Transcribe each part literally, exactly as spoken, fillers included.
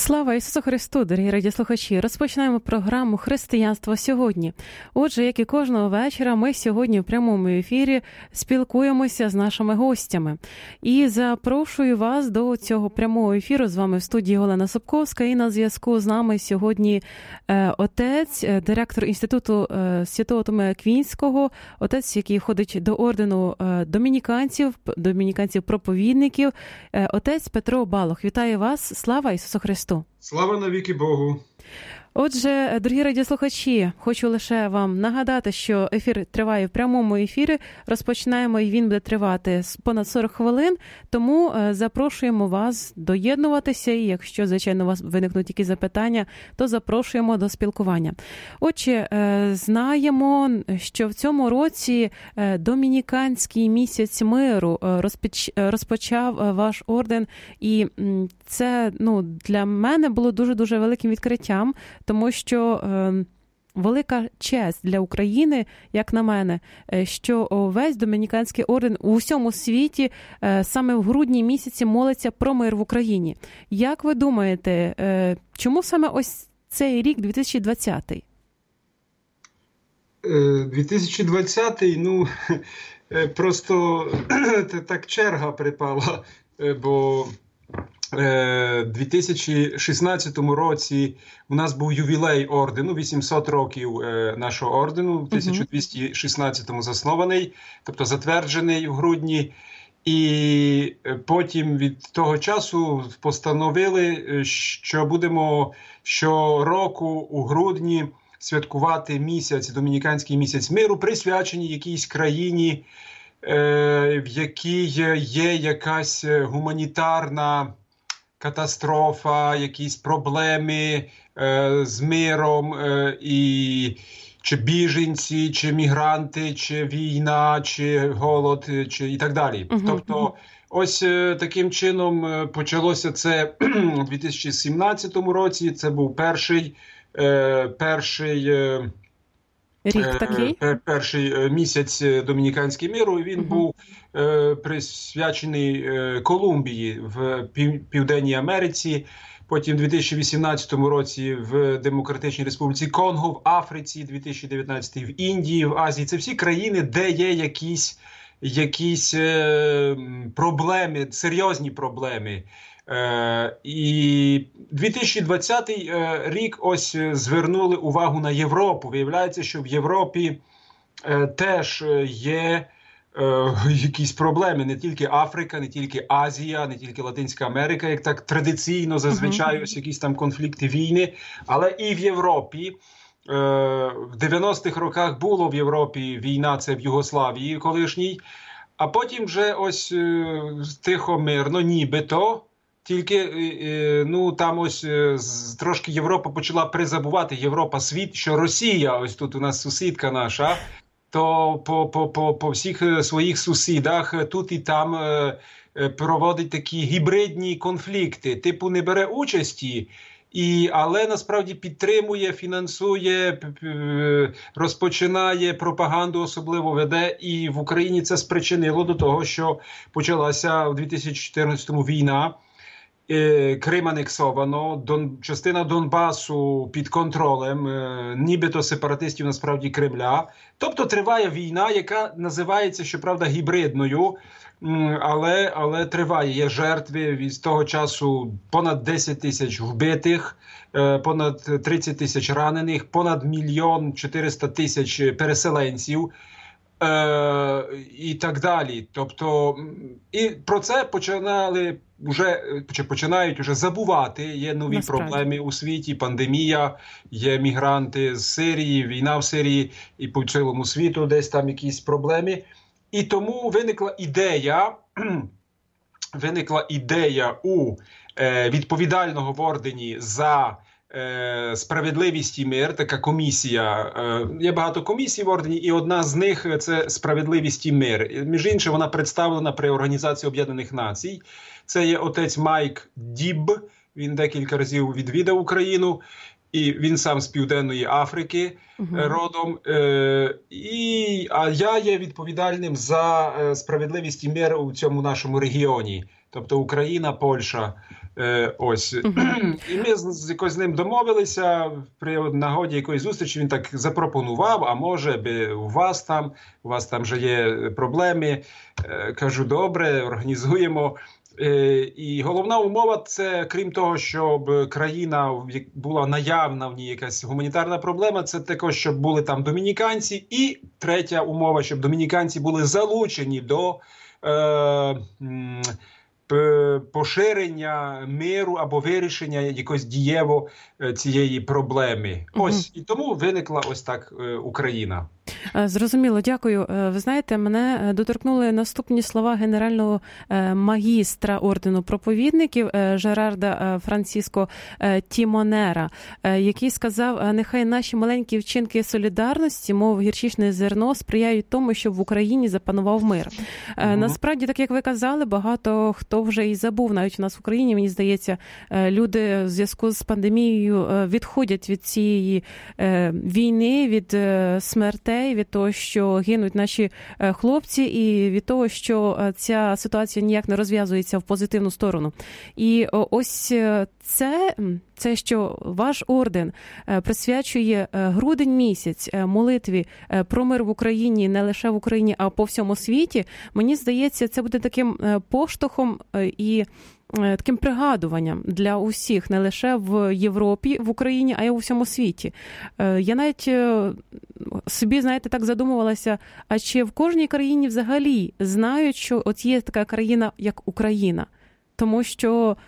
Слава Ісусу Христу, дорогі радіослухачі! Розпочинаємо програму «Християнство сьогодні». Отже, як і кожного вечора, ми сьогодні в прямому ефірі спілкуємося з нашими гостями. І запрошую вас до цього прямого ефіру. З вами в студії Олена Собковська. І на зв'язку з нами сьогодні е, отець, директор Інституту е, Святого Томея Аквінського, отець, який входить до ордену е, домініканців, домініканців-проповідників, е, отець Петро Балох. Вітаю вас! Слава Ісусу Христу! Слава навіки Богу! Отже, дорогі радіослухачі, хочу лише вам нагадати, що ефір триває в прямому ефірі. Розпочинаємо, і він буде тривати понад сорок хвилин, тому запрошуємо вас доєднуватися, і якщо, звичайно, у вас виникнуть якісь запитання, то запрошуємо до спілкування. Отже, знаємо, що в цьому році Домініканський місяць миру розпоч... розпочав ваш орден, і це, ну, для мене було дуже-дуже великим відкриттям, тому що е, велика честь для України, як на мене, що весь Домініканський орден у всьому світі е, саме в грудні місяці молиться про мир в Україні. Як ви думаєте, е, чому саме ось цей рік, дві тисячі двадцятий? дві тисячі двадцятий, ну, просто так черга припала, бо в дві тисячі шістнадцятому році у нас був ювілей ордену, вісімсот років нашого ордену, в тисяча двісті шістнадцятому заснований, тобто затверджений в грудні. І потім від того часу постановили, що будемо щороку у грудні святкувати місяць, Домініканський місяць миру, присвячений якійсь країні, в якій є якась гуманітарна катастрофа, якісь проблеми е, з миром, е, і чи біженці, чи мігранти, чи війна, чи голод, чи і так далі. Uh-huh. Тобто, ось е, таким чином почалося це у дві тисячі сімнадцятому році. Це був перший, е, перший е, Рік такий? Перший місяць Домініканського миру, він uh-huh. був е, присвячений е, Колумбії в Пів, Південній Америці, потім у дві тисячі вісімнадцятому році в Демократичній Республіці Конго, в Африці, дві тисячі дев'ятнадцятий в Індії, в Азії. Це всі країни, де є якісь, якісь е, проблеми, серйозні проблеми. Е, і дві тисячі двадцятий е, рік ось звернули увагу на Європу. Виявляється, що в Європі е, теж є е, якісь проблеми. Не тільки Африка, не тільки Азія, не тільки Латинська Америка, як так традиційно зазвичай ось якісь там конфлікти, війни. Але і в Європі. Е, в дев'яностих роках було в Європі війна, це в Югославії колишній. А потім вже ось е, тихо, мирно, нібито. Тільки, ну, там ось трошки Європа почала призабувати, Європа, світ, що Росія, ось тут у нас сусідка наша, то по, по, по, по всіх своїх сусідах тут і там е, проводить такі гібридні конфлікти. Типу не бере участі, і, але насправді підтримує, фінансує, розпочинає пропаганду, особливо веде. І в Україні це спричинило до того, що почалася в дві тисячі чотирнадцятому війна. Крим анексовано, Дон, частина Донбасу під контролем, е, нібито сепаратистів насправді Кремля. Тобто триває війна, яка називається, щоправда, гібридною, але, але триває. Є жертви, від того часу понад десять тисяч вбитих, е, понад тридцять тисяч ранених, понад мільйон чотириста тисяч переселенців. Е, і так далі. Тобто, і про це починали вже, чи починають вже забувати. Є нові Насправді. проблеми у світі, пандемія, є мігранти з Сирії, війна в Сирії і по цілому світу десь там якісь проблеми. І тому виникла ідея, виникла ідея у е, відповідального в ордені за справедливість і мир, така комісія. Є багато комісій в ордені, і одна з них – це справедливість і мир. Між іншим, вона представлена при Організації Об'єднаних Націй. Це є отець Майк Діб, він декілька разів відвідав Україну, і він сам з Південної Африки uh-huh. родом. І, а я є відповідальним за справедливість і мир у цьому нашому регіоні. Тобто Україна, Польща, Е, ось. Uh-huh. І ми з, з якось з ним домовилися, при нагоді якоїсь зустрічі він так запропонував, а може би у вас там, у вас там вже є проблеми. Е, кажу, добре, організуємо. Е, і головна умова – це, крім того, щоб країна була наявна в ній якась гуманітарна проблема, це також, щоб були там домініканці. І третя умова, щоб домініканці були залучені до е, поширення миру або вирішення якось дієво цієї проблеми. Ось, і тому виникла ось так Україна. Зрозуміло, дякую. Ви знаєте, мене доторкнули наступні слова генерального магістра ордену проповідників Жерарда Франциско Тімонера, який сказав: нехай наші маленькі вчинки солідарності, мов гірчичне зерно, сприяють тому, щоб в Україні запанував мир. Угу. Насправді, так як ви казали, багато хто вже і забув, навіть у нас в Україні, мені здається, люди в зв'язку з пандемією відходять від цієї війни, від смертей, від того, що гинуть наші хлопці, і від того, що ця ситуація ніяк не розв'язується в позитивну сторону. І ось це, це що ваш орден присвячує грудень місяць молитві про мир в Україні, не лише в Україні, а по всьому світі, мені здається, це буде таким поштовхом і таким пригадуванням для усіх, не лише в Європі, в Україні, а й у всьому світі. Я навіть собі, знаєте, так задумувалася, а чи в кожній країні взагалі знають, що от є така країна, як Україна? Тому що,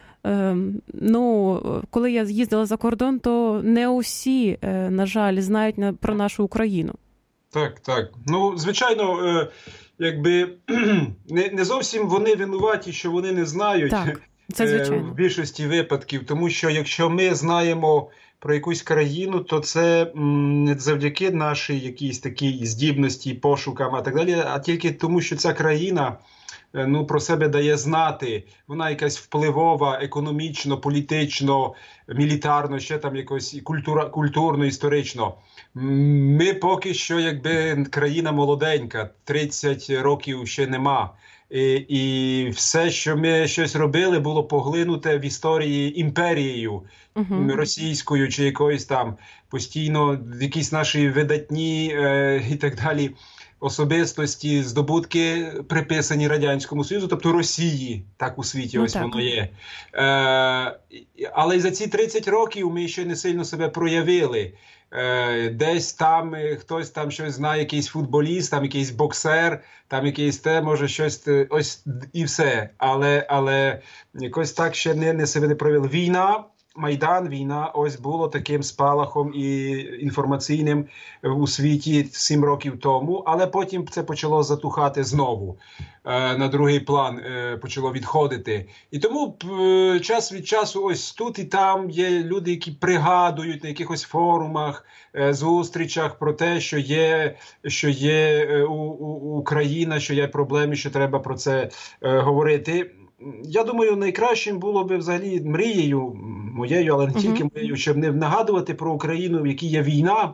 ну, коли я їздила за кордон, то не усі, на жаль, знають про нашу Україну. Так, так. Ну, звичайно, якби не, не зовсім вони винуваті, що вони не знають. Так, це звичайно. В більшості випадків. Тому що якщо ми знаємо про якусь країну, то це не завдяки нашій якійсь такій здібності, пошукам і так далі, а тільки тому, що ця країна, ну, про себе дає знати. Вона якась впливова, економічно, політично, мілітарно, ще там якось культура, культурно, історично. Ми поки що, якби, країна молоденька, тридцять років ще нема. І, і все, що ми щось робили, було поглинуте в історії імперією, uh-huh. російською чи якоюсь там, постійно якісь наші видатні е, і так далі особистості, здобутки приписані Радянському Союзу, тобто Росії, так у світі ну, ось так. Воно є. Е, але й за ці тридцять років ми ще не сильно себе проявили. Е, десь там хтось там щось знає, якийсь футболіст, там якийсь боксер, там якийсь те, може щось, ось і все. Але, але якось так ще не, не себе не проявили. Війна, Майдан, війна, ось було таким спалахом і інформаційним у світі сім років тому, але потім це почало затухати знову, е, на другий план е, почало відходити. І тому е, час від часу ось тут і там є люди, які пригадують на якихось форумах, е, зустрічах про те, що є, що є е, у, у, Україна, що є проблеми, що треба про це е, говорити. Я думаю, найкращим було би взагалі мрією моєю, але не uh-huh. тільки моєю, щоб не нагадувати про Україну, в якій є війна,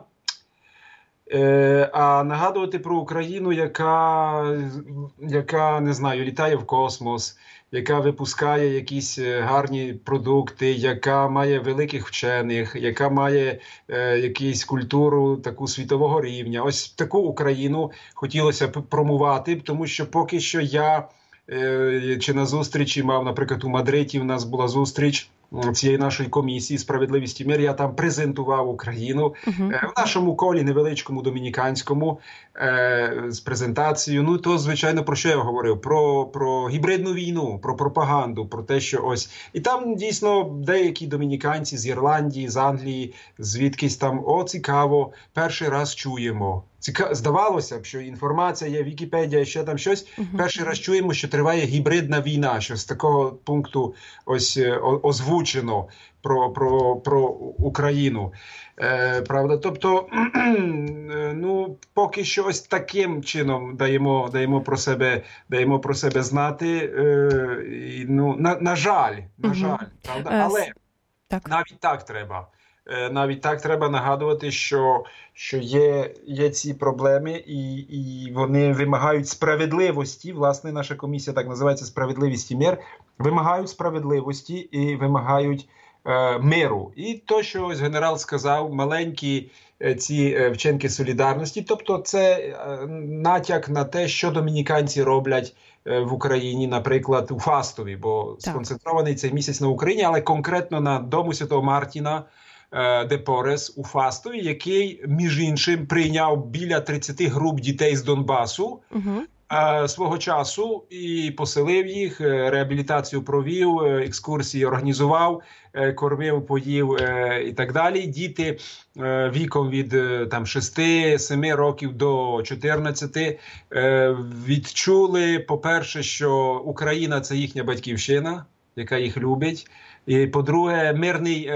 е, а нагадувати про Україну, яка, яка, не знаю, літає в космос, яка випускає якісь гарні продукти, яка має великих вчених, яка має е, якусь культуру таку світового рівня. Ось таку Україну хотілося б промувати, тому що поки що я чи на зустрічі мав, наприклад, у Мадриді в нас була зустріч цієї нашої комісії «Справедливість і мир». Я там презентував Україну uh-huh. в нашому колі невеличкому домініканському з презентацією. Ну, то, звичайно, про що я говорив? Про, про гібридну війну, про пропаганду, про те, що ось... І там, дійсно, деякі домініканці з Ірландії, з Англії, звідкись там, о, цікаво, перший раз чуємо. Ціка... Здавалося б, що інформація є, Вікіпедія, ще там щось. Uh-huh. Перший раз чуємо, що триває гібридна війна, що з такого пункту ось озвучено про, про, про Україну. Е, правда? Тобто, ну, поки що ось таким чином даємо, даємо, про, себе, даємо про себе знати. Е, і, ну, на, на жаль, на жаль, правда? Але так. навіть так треба. навіть так треба нагадувати, що, що є, є ці проблеми, і, і вони вимагають справедливості. Власне, наша комісія так називається «Справедливість і мир». Вимагають справедливості і вимагають е, миру. І то, що ось генерал сказав, маленькі е, ці е, вчинки солідарності, тобто це е, натяк на те, що домініканці роблять е, в Україні, наприклад, у Фастові, бо так. сконцентрований цей місяць на Україні, але конкретно на Дому Святого Мартіна де Порес у Фастові, який, між іншим, прийняв біля тридцяти груп дітей з Донбасу uh-huh. свого часу і поселив їх, реабілітацію провів, екскурсії організував, кормив, поїв і так далі. Діти віком від там шести-семи років до чотирнадцяти відчули, по-перше, що Україна – це їхня батьківщина, яка їх любить. І, по-друге, мирний,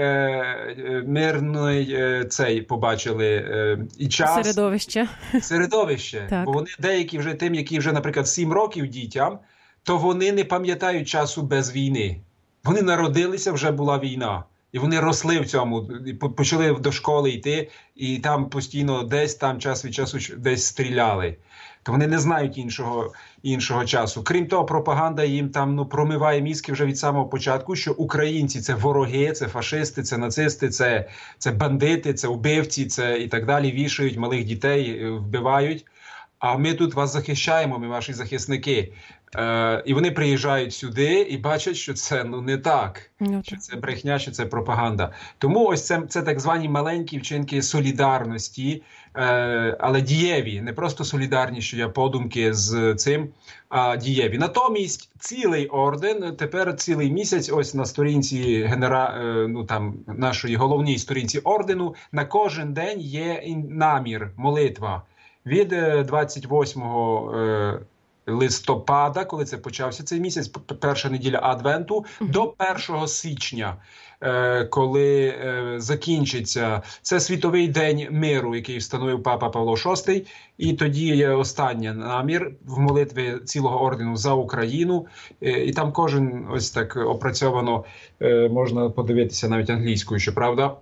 е, мирний е, цей побачили е, і час. Середовище. Середовище. Так. Бо вони деякі вже тим, які вже, наприклад, сім років дітям, то вони не пам'ятають часу без війни. Вони народилися, вже була війна. І вони росли в цьому, почали до школи йти, і там постійно десь там час від часу десь стріляли. То вони не знають іншого, іншого часу. Крім того, пропаганда їм там ну, промиває мізки вже від самого початку, що українці – це вороги, це фашисти, це нацисти, це, це бандити, це вбивці, це і так далі. Вішають малих дітей, вбивають. А ми тут вас захищаємо, ми ваші захисники. Е, і вони приїжджають сюди і бачать, що це ну, не так, ну, що це брехня, що це пропаганда. Тому ось це, це так звані маленькі вчинки солідарності, е, але дієві. Не просто солідарні, що я подумки з цим, а дієві. Натомість цілий орден, тепер цілий місяць, ось на сторінці генера, е, ну, там, нашої головній сторінці ордену, на кожен день є намір, молитва. Від двадцять восьмого е, листопада, коли це почався цей місяць, перша неділя Адвенту, mm-hmm. до першого січня, е, коли е, закінчиться. Це Світовий день миру, який встановив папа Павло шостий. І тоді є останній намір в молитві цілого ордену за Україну. Е, і там кожен ось так опрацьовано, е, можна подивитися навіть англійською, щоправда.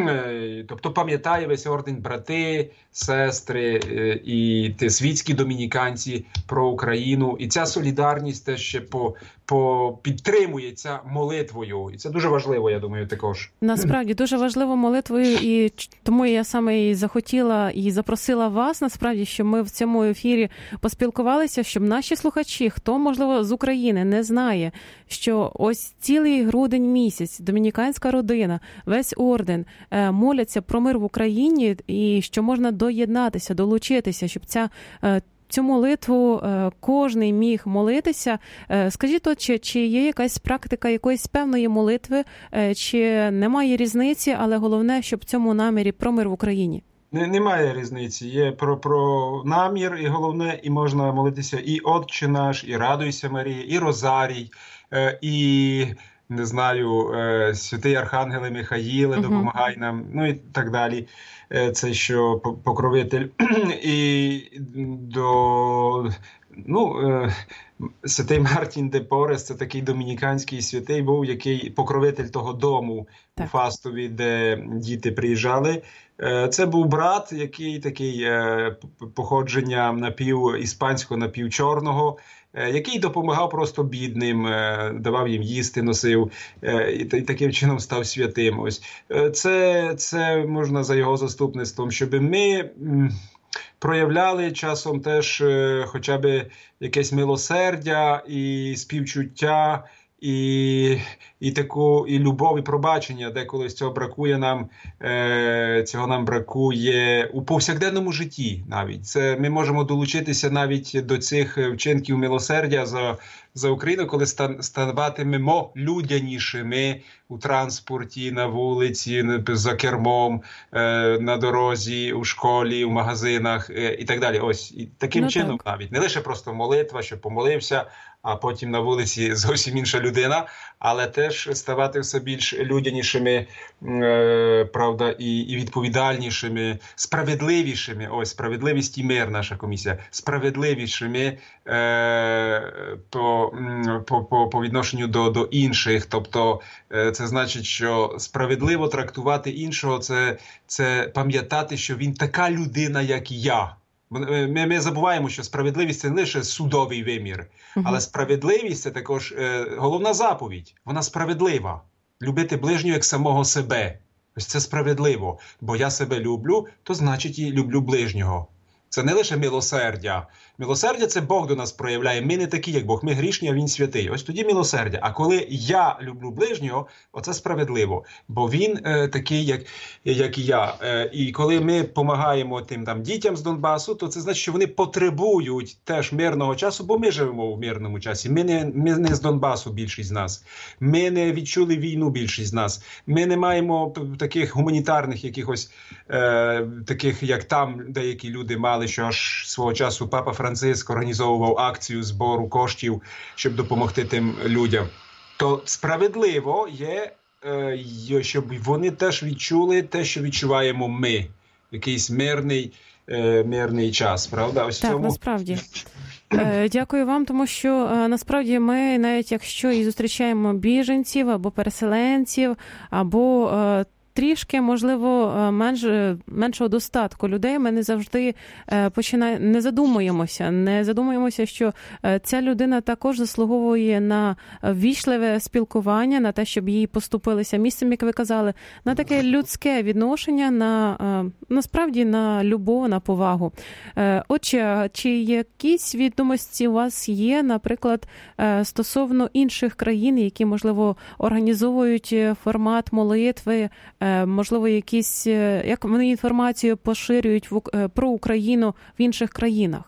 Тобто пам'ятає весь орден брати, сестри е, і те, світські домініканці про Україну. І ця солідарність теж ще по, по підтримується молитвою. І це дуже важливо, я думаю, також. Насправді, дуже важливо молитвою. І тому я саме і захотіла і запросила вас, насправді, щоб ми в цьому ефірі поспілкувалися, щоб наші слухачі, хто, можливо, з України не знає, що ось цілий грудень місяць, домініканська родина, весь орден е, моляться про мир в Україні і що можна доєднатися, долучитися, щоб ця е, цю молитву е, кожний міг молитися. Е, скажіть, от, чи, чи є якась практика якоїсь певної молитви, е, чи немає різниці, але головне, щоб в цьому намірі про мир в Україні? Не, немає різниці. Є про, про намір, і головне, і можна молитися і Отче наш, і Радуйся, Марія, і Розарій, е, і, не знаю, е, святий Архангеле Михаїле, допомагай нам, ну і так далі. Е, це що покровитель. І до... Ну, е, святий Мартін де Порес, це такий домініканський святий був, який покровитель того дому так. у Фастові, де діти приїжджали. Е, це був брат, який такий е, походження напів іспанського, напів чорного, е, який допомагав просто бідним, е, давав їм їсти, носив, е, і, і таким чином став святим. Ось. Е, це, це можна за його заступництвом, щоб ми... М- проявляли часом теж е, хоча б якесь милосердя і співчуття, і, і таку і любов, і пробачення. Деколи цього бракує нам, е, цього нам бракує у повсякденному житті навіть. Це ми можемо долучитися навіть до цих вчинків милосердя за, за Україну, коли стан, ставатимемо людянішими у транспорті, на вулиці, за кермом, е, на дорозі, у школі, у магазинах е, і так далі. Ось і таким ну, чином так. навіть. Не лише просто молитва, що помолився, а потім на вулиці зовсім інша людина, але те теж ставати все більш людянішими, е, правда, і, і відповідальнішими, справедливішими. Ось, справедливість і мир, наша комісія. Справедливішими е, по, по, по, по відношенню до, до інших. Тобто, е, це значить, що справедливо трактувати іншого, це, це пам'ятати, що він така людина, як і я. Ми, ми забуваємо, що справедливість – це не лише судовий вимір, uh-huh. але справедливість – це також е, головна заповідь. Вона справедлива. Любити ближнього як самого себе. Ось це справедливо. Бо я себе люблю, то значить і люблю ближнього. Це не лише милосердя. Милосердя – це Бог до нас проявляє. Ми не такі, як Бог. Ми грішні, а Він святий. Ось тоді милосердя. А коли я люблю ближнього, оце справедливо. Бо він е, такий, як, як і я. Е, і коли ми допомагаємо тим там дітям з Донбасу, то це значить, що вони потребують теж мирного часу, бо ми живемо в мирному часі. Ми не, ми не з Донбасу, більшість з нас. Ми не відчули війну, більшість з нас. Ми не маємо таких гуманітарних якихось, е, таких, як там деякі люди мали, що аж свого часу Папа Франциск організовував акцію збору коштів, щоб допомогти тим людям. То справедливо є, е, щоб вони теж відчули те, що відчуваємо ми. Якийсь мирний, е, мирний час, правда? Ось так, цьому... насправді. Дякую вам, тому що насправді ми, навіть якщо і зустрічаємо біженців або переселенців, або трішки, можливо, менш, меншого достатку людей, ми не завжди починає, не задумуємося, не задумуємося, що ця людина також заслуговує на ввічливе спілкування, на те, щоб їй поступилися місцем, як ви казали, на таке людське відношення, на, насправді, на любов, на повагу. Отже, чи якісь відомості у вас є, наприклад, стосовно інших країн, які, можливо, організовують формат молитви, можливо, якісь, як вони інформацію поширюють в, про Україну в інших країнах?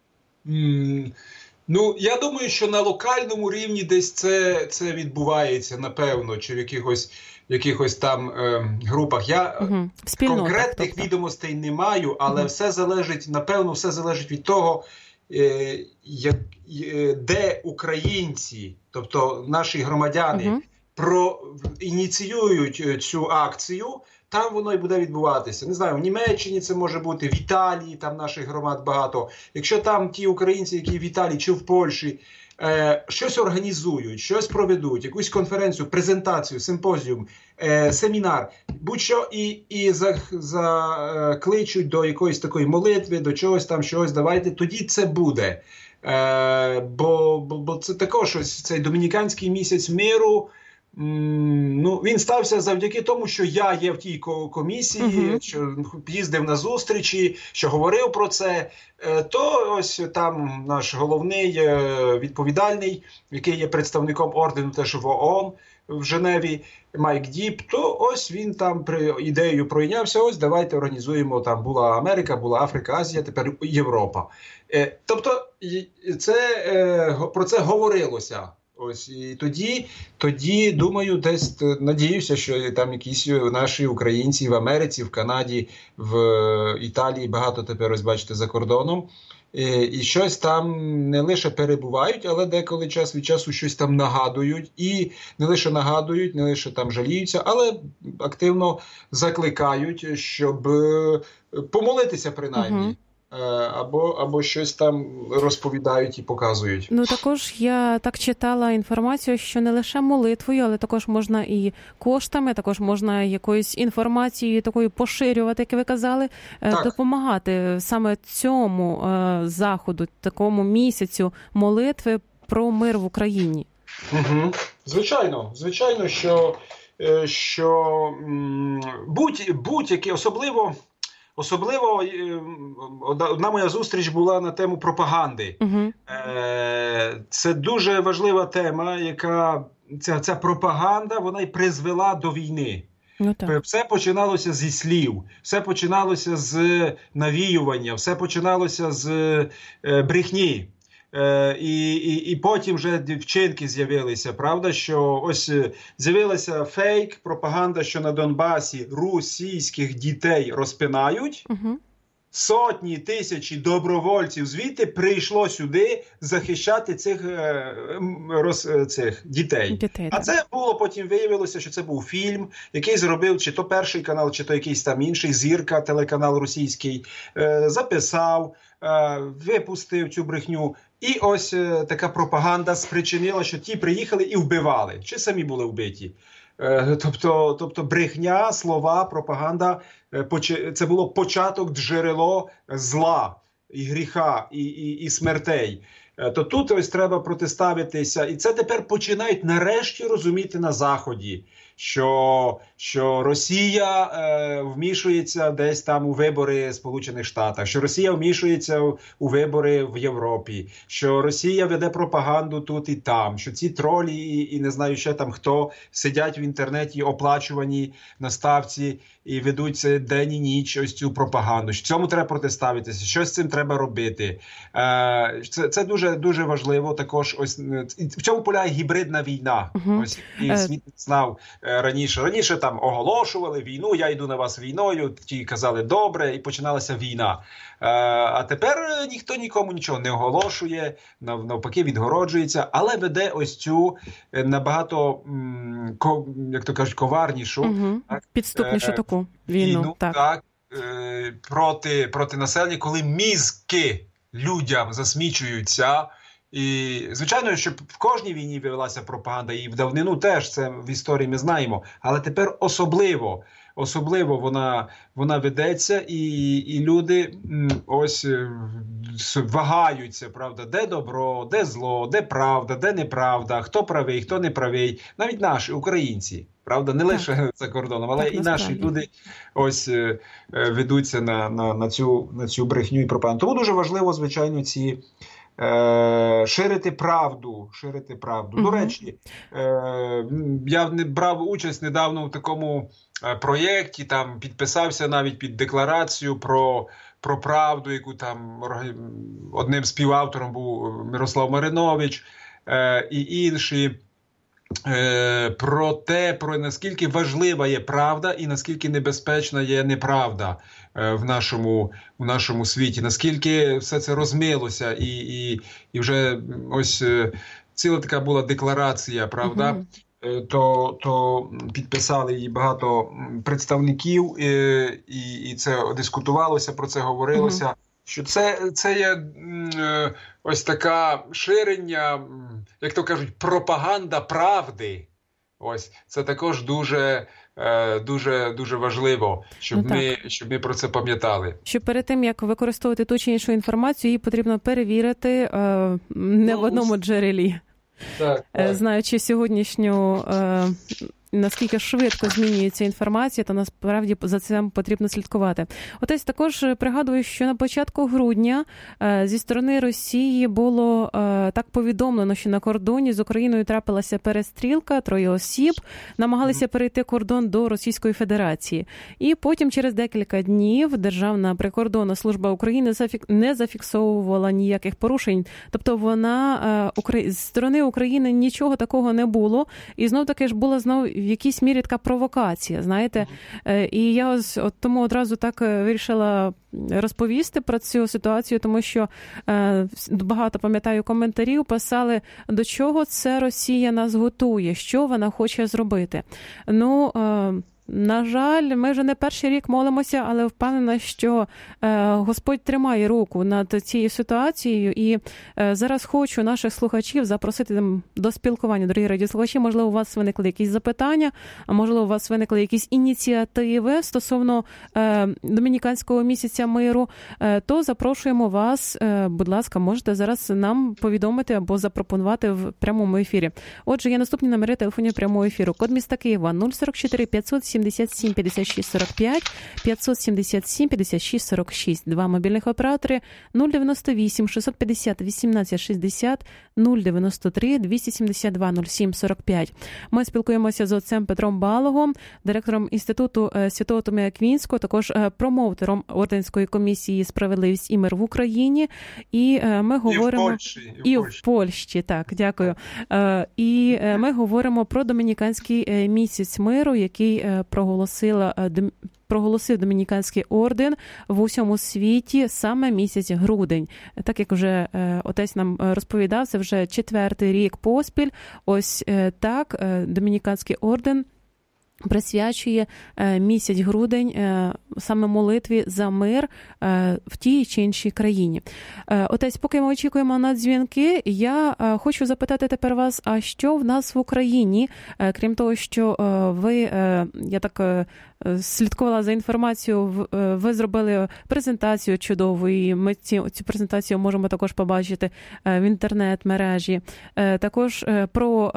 Mm, ну, я думаю, що на локальному рівні десь це, це відбувається, напевно, чи в якихось, якихось там е, групах. Я угу. конкретних тобто. відомостей не маю, але угу. все залежить, напевно, все залежить від того, е, як, е, де українці, тобто наші громадяни, угу. про ініціюють цю акцію, там воно і буде відбуватися. Не знаю, в Німеччині це може бути, в Італії, там наших громад багато. Якщо там ті українці, які в Італії чи в Польщі, е, щось організують, щось проведуть, якусь конференцію, презентацію, симпозіум, е, семінар, будь-що, і, і закличуть за, е, до якоїсь такої молитви, до чогось там, щось давайте, тоді це буде. Е, бо, бо, бо це також ось цей домініканський місяць миру, ну, він стався завдяки тому, що я є в тій комісії, uh-huh. що їздив на зустрічі, що говорив про це. То ось там наш головний відповідальний, який є представником ордену теж в ООН в Женеві, Майк Діп, то ось він там при ідею пройнявся, ось давайте організуємо, там була Америка, була Африка, Азія, тепер Європа. Тобто це, про це говорилося. Ось, і тоді, тоді, думаю, десь надіюся, що там якісь наші українці в Америці, в Канаді, в Італії, багато тепер, ось бачите, за кордоном, і, і щось там не лише перебувають, але деколи час від часу щось там нагадують, і не лише нагадують, не лише там жаліються, але активно закликають, щоб помолитися принаймні. Uh-huh. Або, або щось там розповідають і показують. Ну, також я так читала інформацію, що не лише молитвою, але також можна і коштами, також можна якоюсь інформацією такою поширювати, як ви казали, так. допомагати саме цьому е, заходу, такому місяцю молитви про мир в Україні. Угу. Звичайно, звичайно, що, що будь, будь-які, особливо Особливо одна моя зустріч була на тему пропаганди. Uh-huh. Це дуже важлива тема, яка ця, ця пропаганда, вона й призвела до війни. Ну, так. Все починалося зі слів, все починалося з навіювання, все починалося з брехні. Е, і, і, і потім вже вчинки з'явилися, правда, що ось з'явилася фейк, пропаганда, що на Донбасі російських дітей розпинають, угу. сотні, тисячі добровольців звідти прийшло сюди захищати цих, роз, цих дітей. дітей. А це було, потім виявилося, що це був фільм, який зробив чи то Перший канал, чи то якийсь там інший, Зірка, телеканал російський, записав, випустив цю брехню. І ось така пропаганда спричинила, що ті приїхали і вбивали, чи самі були вбиті. Тобто, тобто брехня, слова, пропаганда – це було початок, джерело зла і гріха, і, і, і смертей. То тут ось треба протиставитися. І це тепер починають нарешті розуміти на Заході, що, що Росія е, вмішується десь там у вибори в Сполучених Штатах, що Росія вмішується у, у вибори в Європі, що Росія веде пропаганду тут і там, що ці тролі і, і не знаю ще там хто сидять в інтернеті оплачувані на ставці і ведуть це день і ніч ось цю пропаганду. Цьому треба протиставитися, що з цим треба робити. Е, це, це дуже, дуже важливо також. Ось в цьому полягає гібридна війна. Uh-huh. Ось і світ знав раніше. Раніше там оголошували війну, я йду на вас війною, ті казали добре, і починалася війна. Е, а тепер ніхто нікому нічого не оголошує, навпаки відгороджується, але веде ось цю набагато, як то кажуть, коварнішу. Uh-huh. Так, підступнішу е, таку війну. війну так. Так, е, проти, проти населення, коли мізки людям засмічуються. І, звичайно, що в кожній війні велася пропаганда, і в давнину теж, це в історії ми знаємо, але тепер особливо, особливо вона, вона ведеться, і, і люди ось вагаються, правда, де добро, де зло, де правда, де неправда, хто правий, хто не правий, навіть наші, українці. Правда, не лише так. за кордоном, але так, і наші насправді. люди ось е, ведуться на, на, на, цю, на цю брехню і пропаганду. Тому дуже важливо, звичайно, ці е, ширити правду. Ширити правду. Mm-hmm. До речі, е, я не брав участь недавно в такому е, проєкті, там підписався навіть під декларацію про, про правду, яку там одним співавтором був Мирослав Маринович е, і інші. Про те, про наскільки важлива є правда і наскільки небезпечна є неправда в нашому, в нашому світі, наскільки все це розмилося і, і, і вже ось ціла така була декларація, правда, mm-hmm. то, то підписали її багато представників і, і, і це дискутувалося, про це говорилося. Mm-hmm. Що це, це є е, ось така ширення, як то кажуть, пропаганда правди. Ось це також дуже, е, дуже, дуже важливо, щоб, ну, ми, щоб ми про це пам'ятали. Що перед тим, як використовувати ту чи іншу інформацію, її потрібно перевірити е, не ну, в одному джерелі. Так, так. Знаючи сьогоднішню... Е, наскільки швидко змінюється інформація, то насправді за цим потрібно слідкувати. Отець, також пригадую, що на початку грудня зі сторони Росії було так повідомлено, що на кордоні з Україною трапилася перестрілка, троє осіб намагалися перейти кордон до Російської Федерації. І потім через декілька днів Державна прикордонна служба України не зафіксовувала ніяких порушень. Тобто вона з сторони України нічого такого не було. І знов таки ж була знов в якійсь мірі така провокація, знаєте. Uh-huh. І я ось от тому одразу так вирішила розповісти про цю ситуацію, тому що е, багато, пам'ятаю, коментарів писали, до чого це Росія нас готує, що вона хоче зробити. Ну, е, на жаль, ми вже не перший рік молимося, але впевнена, що е, Господь тримає руку над цією ситуацією. І е, зараз хочу наших слухачів запросити там до спілкування. Дорогі радіослухачі, можливо, у вас виникли якісь запитання, а можливо, у вас виникли якісь ініціативи стосовно е, Домініканського місяця миру, е, то запрошуємо вас, е, будь ласка, можете зараз нам повідомити або запропонувати в прямому ефірі. Отже, є наступні номери телефонів прямого ефіру. Код міста Києва нуль сорок чотири п'ятсот сімдесят сім п'ятдесят шість сорок п'ять, п'ятсот сімдесят сім п'ятдесят шість сорок шість. Два мобільних оператори нуль дев'яносто вісім шістсот п'ятдесят вісімнадцять шістдесят, нуль дев'яносто три двісті сімдесят два нуль сім сорок п'ять. Ми спілкуємося з отцем Петром Балогом, директором Інституту Святого Томія Аквінського, також промоутером Орденської комісії «Справедливість і мир в Україні». І ми говоримо... І в Польщі. І в, в Польщі, так, дякую. І ми говоримо про Домініканський місяць миру, який проголосила проголосив Домініканський орден в усьому світі саме місяць грудень. Так як вже отець нам розповідав, це вже четвертий рік поспіль. Ось так Домініканський орден присвячує місяць грудень саме молитві за мир в тій чи іншій країні. Отець, поки ми очікуємо на дзвінки, я хочу запитати тепер вас, а що в нас в Україні, крім того, що ви, я так слідкувала за інформацією, ви зробили презентацію чудову, і ми ці, цю презентацію можемо також побачити в інтернет-мережі. Також про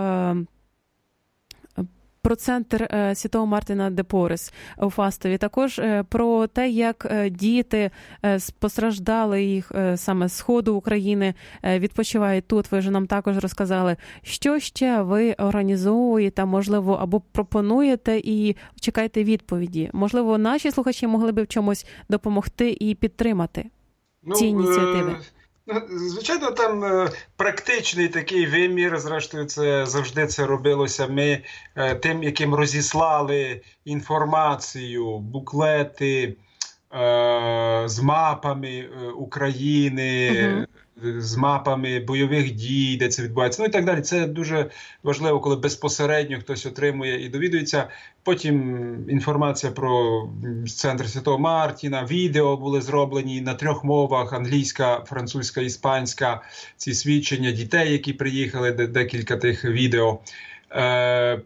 про центр Святого Мартина де Порес у Фастові, також про те, як діти постраждали їх саме з сходу України, відпочивають тут. Ви ж нам також розказали, що ще ви організовуєте, можливо, або пропонуєте і чекаєте відповіді. Можливо, наші слухачі могли би в чомусь допомогти і підтримати ну, ці ініціативи. Звичайно, там е, практичний такий вимір, зрештою, це завжди це робилося. Ми е, тим, яким розіслали інформацію, буклети е, з мапами е, України, uh-huh. з мапами бойових дій, де це відбувається, ну і так далі. Це дуже важливо, коли безпосередньо хтось отримує і довідується. Потім інформація про центр Святого Мартіна, відео були зроблені на трьох мовах: англійська, французька, іспанська, ці свідчення дітей, які приїхали, декілька тих відео. Е,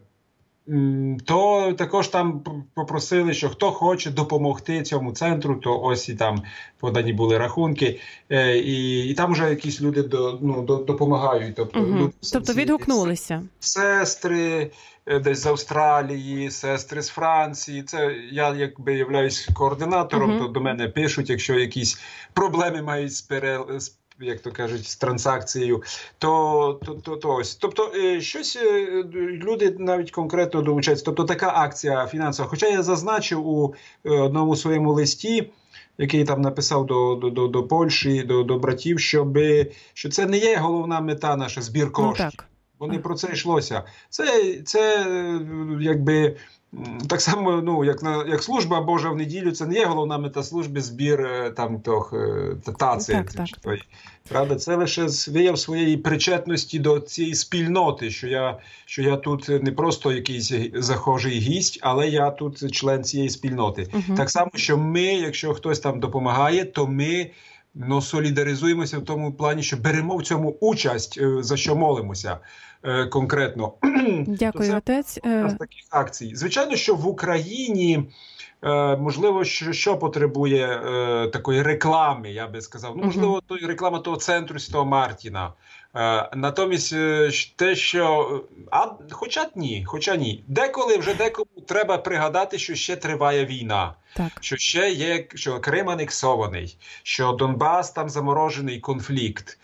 то також там попросили, що хто хоче допомогти цьому центру, то ось і там подані були рахунки, е, і, і там вже якісь люди до, ну, до, допомагають. Тобто, угу. люди, тобто відгукнулися. Сестри десь з Австралії, сестри з Франції. Це я якби являюсь координатором, uh-huh. то до мене пишуть, якщо якісь проблеми мають з пере... як то кажуть, з транзакцією, то, то, то, то ось. Тобто щось люди навіть конкретно долучаються. Тобто така акція фінансова. Хоча я зазначив у одному своєму листі, який там написав до, до, до Польщі, до, до братів, щоб, що це не є головна мета наша, збір коштів. Ну, так. Бо не про це йшлося. Це, це якби так само, ну, як, на, як служба Божа в неділю, це не є головна мета служби, збір там тох таці. Так, так. Правда, це лише вияв своєї причетності до цієї спільноти, що я, що я тут не просто якийсь захожий гість, але я тут член цієї спільноти. Угу. Так само, що ми, якщо хтось там допомагає, то ми ну, солідаризуємося в тому плані, що беремо в цьому участь, за що молимося е, конкретно. Дякую, отець. З таких акцій. Звичайно, що в Україні, е, можливо, що, що потребує е, такої реклами, я би сказав. Ну, можливо, uh-huh. то, реклама того центру Святого Мартіна. Е, натомість те, що... А, хоча ні, хоча ні. Деколи, вже декому треба пригадати, що ще триває війна. Так. Що ще є, що Крим анексований, що Донбас там заморожений конфлікт,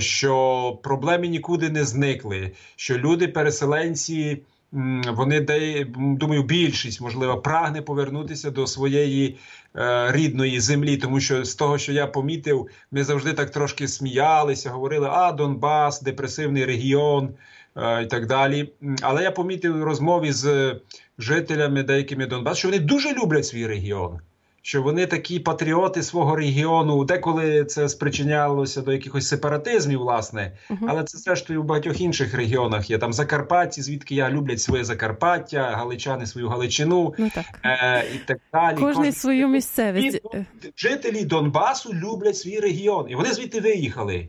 що проблеми нікуди не зникли, що люди-переселенці, вони, думаю, більшість, можливо, прагне повернутися до своєї е, рідної землі, тому що з того, що я помітив, ми завжди так трошки сміялися, говорили, а, Донбас, депресивний регіон е, і так далі. Але я помітив в розмові з жителями деякими Донбасу, що вони дуже люблять свій регіон. Що вони такі патріоти свого регіону, деколи це спричинялося до якихось сепаратизмів, власне, uh-huh. але це зрештою в багатьох інших регіонах є. Там Закарпатті, звідки я люблять своє Закарпаття, галичани свою Галичину, ну, так. Е, і так далі. Кожний Кожен свою місцевість. І, жителі Донбасу люблять свій регіон, і вони звідти виїхали.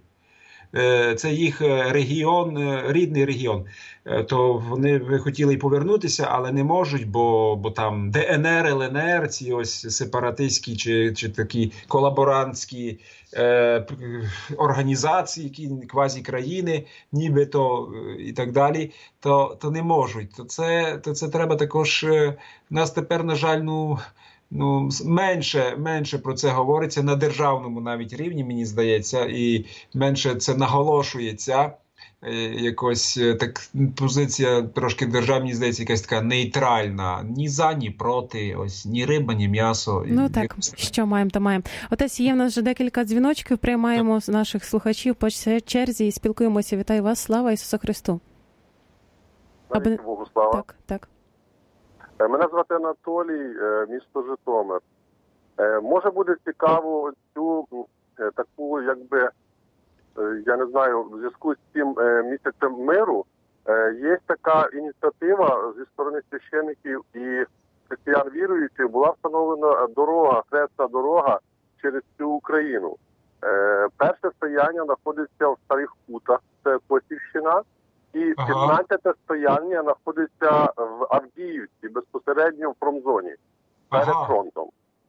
Е, це їх регіон, рідний регіон. Е, то вони би хотіли й повернутися, але не можуть, бо, бо там Де Ен Ер, Ел Ен Ер, ці ось сепаратистські чи, чи такі колаборантські е, організації, які квазі-країни, нібито і так далі, то, то не можуть. То це, то це треба також, е, в нас тепер, на жаль, ну, Ну, менше, менше про це говориться на державному навіть рівні, мені здається, і менше це наголошується. Е, якось так позиція трошки державні, здається, якась така нейтральна. Ні за, ні проти, ось ні риба, ні м'ясо. Ну так, якось... що маємо, то маємо. Отець, є в нас вже декілька дзвіночків, приймаємо з наших слухачів по черзі і спілкуємося. Вітаю вас, слава Ісусу Христу. Аби... Богу слава. Так, так. Мене звати Анатолій, місто Житомир. Може буде цікаво цю таку, якби, я не знаю, в зв'язку з цим місяцем миру, є така ініціатива зі сторони священиків і християн віруючих, була встановлена дорога, хресна дорога через всю Україну. Перше стояння знаходиться в Старих Кутах, це Косівщина, і п'ятнадцяте стояння знаходиться в Авдіївці, безпосередньо в промзоні, перед ага. фронтом.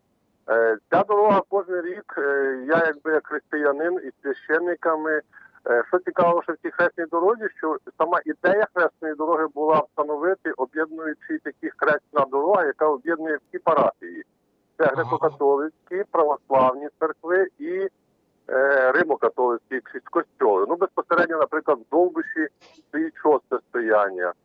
Е, ця дорога кожен рік, е, я якби як християнин із священниками, е, що цікаво, що в цій хресній дорозі, що сама ідея хресної дороги була встановити, об'єднуючи такі хресна дорога, яка об'єднує всі парафії. Це греко-католицькі, православні церкви і е, римо-католицькі костьоли. Ну, безпосередньо, наприклад, в Довбиші стоїть шосте стояння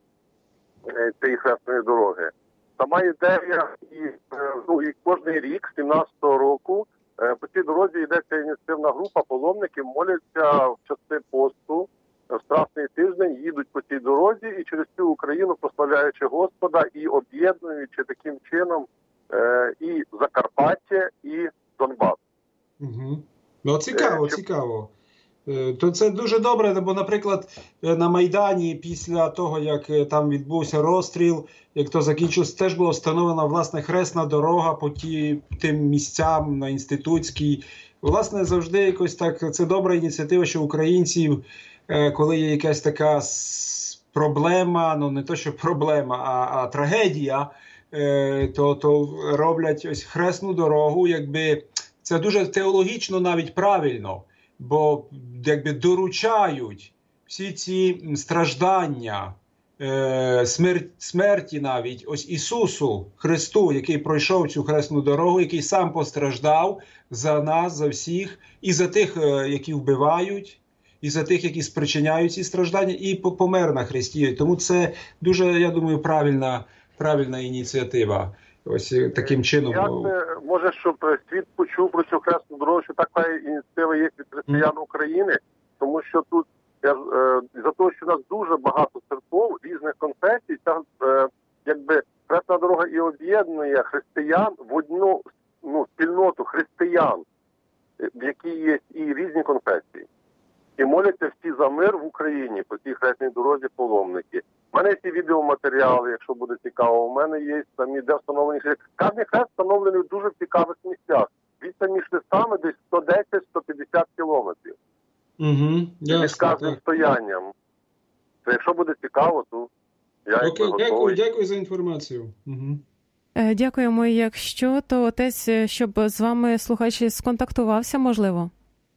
е, цієї хресної дороги. Сама ідея, і, ну, і кожен рік, з сімнадцятого року, по цій дорозі йдеться ініціативна група, паломники моляться в часи посту, в Страсний тиждень, їдуть по цій дорозі і через всю Україну, прославляючи Господа і об'єднуючи таким чином е, і Закарпаття, і Донбас. Угу. Ну, цікаво, е, цікаво. То це дуже добре, бо, наприклад, на Майдані після того, як там відбувся розстріл, як то закінчилось, теж була встановлена, власне, хресна дорога по ті, тим місцям на Інститутській. Власне, завжди якось так, це добра ініціатива, що українців, коли є якась така проблема, ну не то, що проблема, а, а трагедія, то, то роблять ось хресну дорогу, якби це дуже теологічно навіть правильно. Бо якби доручають всі ці страждання, е, смерть, смерті навіть ось Ісусу Христу, який пройшов цю хресну дорогу, який сам постраждав за нас, за всіх, і за тих, е, які вбивають, і за тих, які спричиняють ці страждання, і помер на Христі. Тому це дуже, я думаю, правильна, правильна ініціатива. Ось таким чином. Як може, щоб світ почув про цю хресну дорогу, що така ініціатива є від християн України, тому що тут, я, е, за те, що у нас дуже багато церков, різних конфесій, ця е, якби хресна дорога і об'єднує християн в одну, ну, спільноту християн, в якій є і різні конфесії. І моляться всі за мир в Україні по цій хресній дорозі паломники. У мене є відеоматеріали, якщо буде цікаво. У мене є самі, де встановлені хрест. Кожен хрест встановлений в дуже цікавих місцях. Відстань між хрестами десь сто десять - сто п'ятдесят кілометрів. Угу, між кожним стоянням. Це якщо буде цікаво, то я Окей, готовий. Дякую, дякую за інформацію. Угу. Дякуємо. Якщо, то отець, щоб з вами слухач сконтактувався, можливо?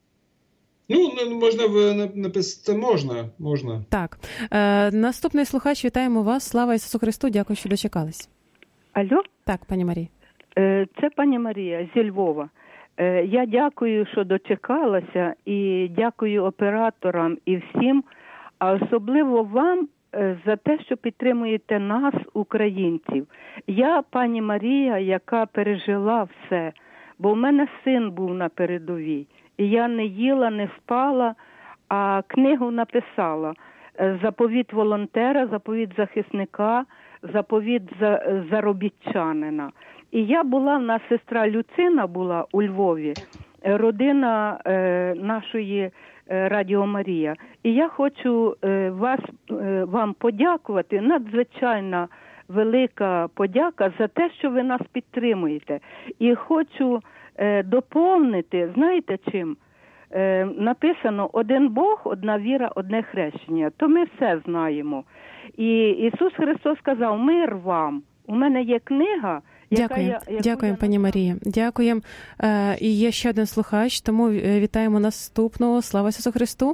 Ну, можна написати, можна, можна. Так. Е, наступний слухач, вітаємо вас. Слава Ісусу Христу, дякую, що дочекались. Алло? Так, пані Марія. Е, це пані Марія зі Львова. Е, я дякую, що дочекалася, і дякую операторам і всім, а особливо вам е, за те, що підтримуєте нас, українців. Я, пані Марія, яка пережила все, бо в мене син був на передовій. І я не їла, не спала, а книгу написала. Заповіт волонтера, заповіт захисника, заповіт заробітчанина. І я була, в нас сестра Люцина була у Львові, родина е, нашої е, Радіо Марія. І я хочу е, вас, е, вам подякувати, надзвичайно велика подяка за те, що ви нас підтримуєте. І хочу е, доповнити, знаєте чим? Е, написано «Один Бог, одна віра, одне хрещення». То ми все знаємо. І Ісус Христос сказав «Мир вам». У мене є книга, Дякуємо, Дякуємо, пані Марія. Дякуємо. Е, і є ще один слухач, тому вітаємо наступного. Слава Ісусу Христу.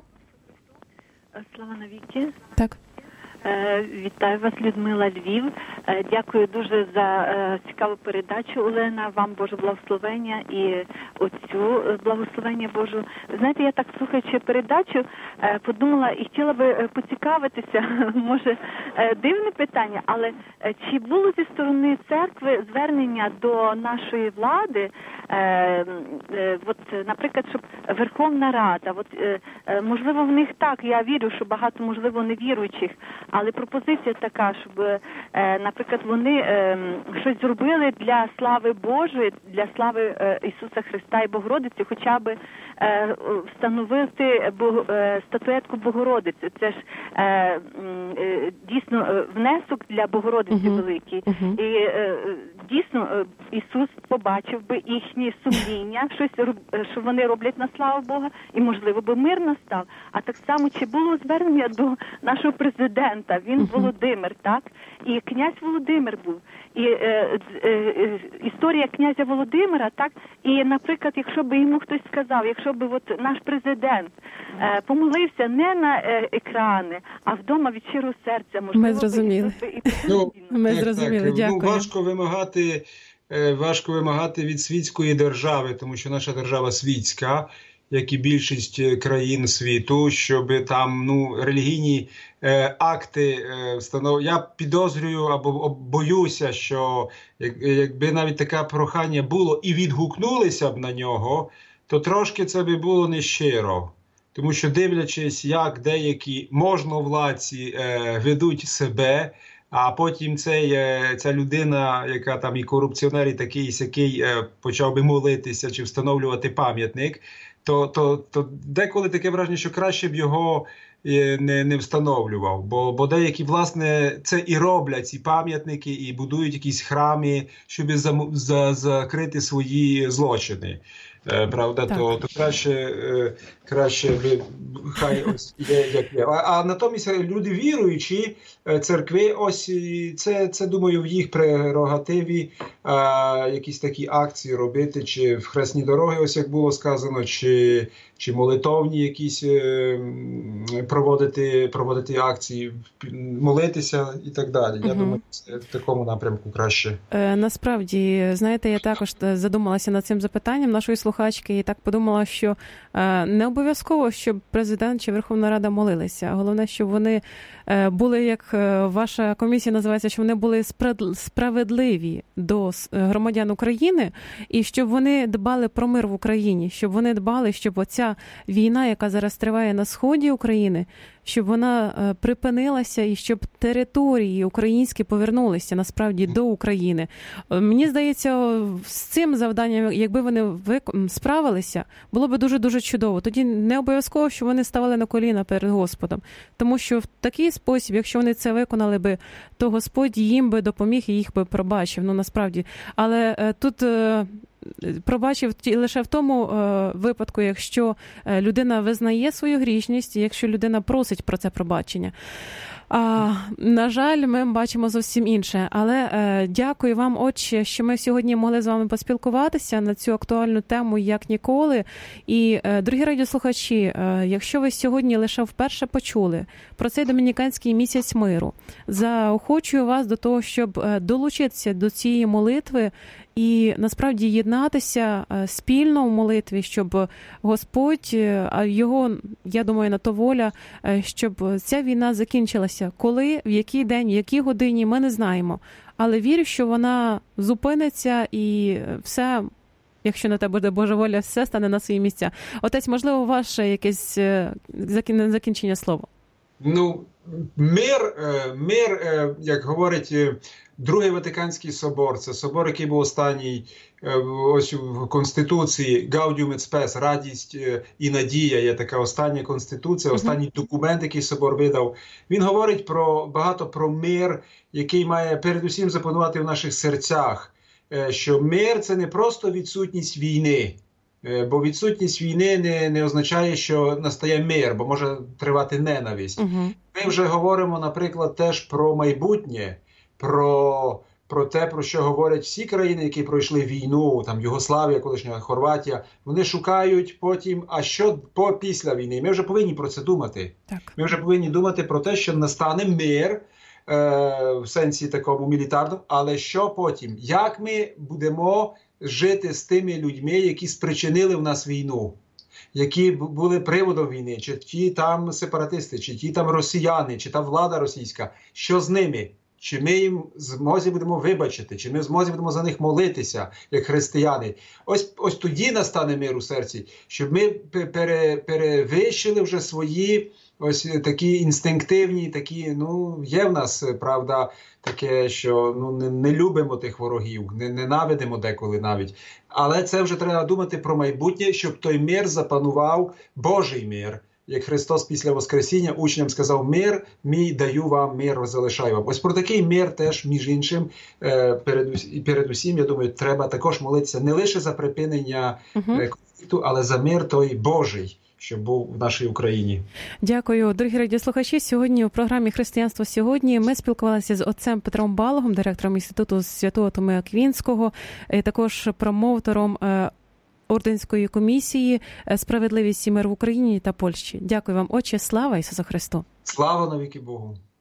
Слава навіки. Так. Вітаю вас, Людмила, Львів. Дякую дуже за цікаву передачу, Олена. Вам Боже благословення і отцю благословення Божу. Знаєте, я так, слухаючи передачу, подумала і хотіла би поцікавитися, може, дивне питання, але чи було зі сторони церкви звернення до нашої влади, от, наприклад, щоб Верховна Рада, от, можливо, в них так, я вірю, що багато, можливо, невіруючих, Але пропозиція така, щоб, е, наприклад, вони е, щось зробили для слави Божої, для слави е, Ісуса Христа і Богородиці, хоча б е, встановити Бог, е, статуетку Богородиці. Це ж е, е, дійсно внесок для Богородиці uh-huh. великий. Uh-huh. І е, дійсно е, Ісус побачив би їхні сумління, щось, що вони роблять на славу Бога, і, можливо, би мир настав. А так само, чи було звернення до нашого президента, він uh-huh. Володимир, так? І князь Володимир був. І е, е, е, історія князя Володимира, так? І, наприклад, якщо б йому хтось сказав, якщо б от наш президент е, помолився не на е, екрани, а вдома від щирого серця, можливо, ми зрозуміли. Би, і... ну, ми так, зрозуміли, так. дякую. Ну, важко вимагати, важко вимагати від світської держави, тому що наша держава світська, як і більшість країн світу, щоб там ну релігійні е, акти е, встанов... Я підозрюю або боюся, що як, якби навіть таке прохання було і відгукнулися б на нього, то трошки це би було нещиро. Тому що дивлячись, як деякі можновладці е, ведуть себе, а потім цей, е, ця людина, яка там і корупціонер, і такий, сякий, е, почав би молитися чи встановлювати пам'ятник, То, то, то деколи таке враження, що краще б його не, не встановлював. Бо, бо деякі, власне, це і роблять, ці пам'ятники, і будують якісь храми, щоб за, за, закрити свої злочини. Е, правда, то, то краще, е, краще би, хай ось є, як є. А, а натомість люди віруючі, церкви, ось це, це, думаю, в їх прерогативі е, якісь такі акції робити, чи в хресні дороги, ось як було сказано, чи, чи молитовні якісь е, проводити, проводити акції, молитися і так далі. Я угу. думаю, це в такому напрямку краще. Е, насправді, знаєте, я також задумалася над цим запитанням нашої слухачки і так подумала, що е, не обов'язково, щоб президент чи Верховна Рада молилися. Головне, щоб вони е, були, як ваша комісія називається, що вони були справедливі до громадян України і щоб вони дбали про мир в Україні, щоб вони дбали, щоб оця війна, яка зараз триває на сході України, щоб вона припинилася і щоб території українські повернулися насправді до України. Мені здається, з цим завданням, якби вони справилися, було б дуже-дуже чудово. Тоді не обов'язково, щоб вони ставали на коліна перед Господом. Тому що в такий спосіб, якщо вони це виконали би, то Господь їм би допоміг і їх би пробачив. Ну, насправді. Але тут пробачив лише в тому е, випадку, якщо людина визнає свою грішність, і якщо людина просить про це пробачення. А, на жаль, ми бачимо зовсім інше. Але е, дякую вам, отче, що ми сьогодні могли з вами поспілкуватися на цю актуальну тему, як ніколи. І, е, дорогі радіослухачі, е, якщо ви сьогодні лише вперше почули про цей домініканський місяць миру, заохочую вас до того, щоб долучитися до цієї молитви і насправді єднатися спільно в молитві, щоб Господь, а його, я думаю, на то воля, щоб ця війна закінчилася. Коли, в який день, в якій годині, ми не знаємо. Але вірю, що вона зупиниться і все, якщо на те буде Божа воля, все стане на свої місця. Отець, можливо, ваше якесь закінчення слово? Ну, мир, мир, як говорить Другий Ватиканський собор, це собор, який був останній ось в Конституції, Gaudium et Spes, радість і надія, є така остання Конституція, останній документ, який собор видав. Він говорить про багато про мир, який має передусім запанувати в наших серцях, що мир – це не просто відсутність війни, бо відсутність війни не, не означає, що настає мир, бо може тривати ненависть. Uh-huh. Ми вже говоримо, наприклад, теж про майбутнє, про, про те, про що говорять всі країни, які пройшли війну, там Югославія, колишня Хорватія. Вони шукають потім, а що по, після війни. Ми вже повинні про це думати. Так. Ми вже повинні думати про те, що настане мир, е, в сенсі такому мілітарному, але що потім? Як ми будемо жити з тими людьми, які спричинили в нас війну, які були приводом війни, чи ті там сепаратисти, чи ті там росіяни, чи та влада російська, що з ними? чи ми їм в змозі будемо вибачити, чи ми в змозі будемо за них молитися, як християни. Ось, ось тоді настане мир у серці, щоб ми пере, перевищили вже свої ось такі інстинктивні, такі, ну, є в нас, правда, таке, що ну, не, не любимо тих ворогів, не ненавидимо деколи навіть. Але це вже треба думати про майбутнє, щоб той мир запанував, Божий мир. Як Христос після Воскресіння учням сказав: мир мій даю вам, мир залишаю вам. Ось про такий мир теж, між іншим, перед, передусім, я думаю, треба також молитися не лише за припинення uh-huh. конфлікту, але за мир той Божий, що був в нашій Україні. Дякую, дорогі радіослухачі. Сьогодні у програмі «Християнство сьогодні» ми спілкувалися з отцем Петром Балогом, директором Інституту Святого Томея Аквінського, і також промоутером Орденської комісії «Справедливість і мир в Україні та Польщі». Дякую вам, Отче. Слава Ісусу Христу! Слава навіки Богу!